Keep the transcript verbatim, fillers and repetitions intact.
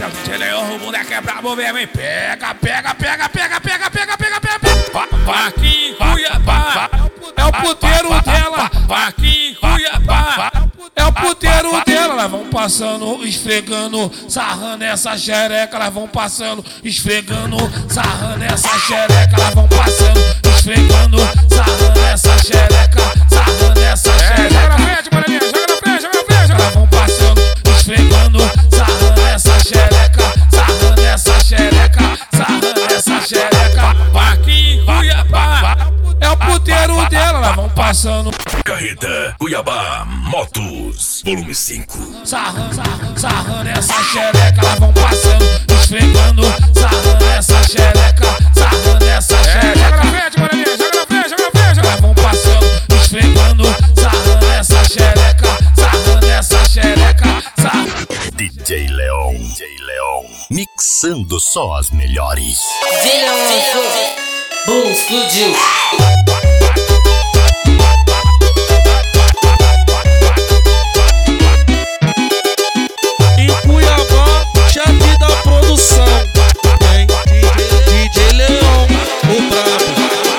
Esse é o D J Leão, o moleque é brabo mesmo, hein? Pega, pega, pega, pega, pega, pega, pega, pega, pega. Aqui em Cuiabá é o puteiro dela. Aqui em Cuiabá é o puteiro dela. Elas vão passando, esfregando, sarrando essa xereca. Elas vão passando, esfregando, sarrando essa xereca. Elas vão passando, esfregando, sarrando essa xereca. Sarrando essa xereca. Joga na frente, moreninha, joga na frente, joga na frente. Elas vão passando, esfregando, sarrando essa xereca. Sarrando essa xereca, sarrando essa xereca. Aqui em Cuiabá é o puteiro dela. Elas vão passando. Carreta Cuiabá Motos Volume cinco. Sarrando, sarrando, sarrando essa xereca. Elas vão passando, esfregando, sarrando essa xereca. Sarrando essa xereca. Joga na frente, moreninha, joga na frente, joga na frente. Elas vão passando, esfregando, sarrando essa xereca. Sarrando essa xereca. Sarrando. D J Leão, D J Leão, mixando só as melhores. D J Leão, boom, explodiu.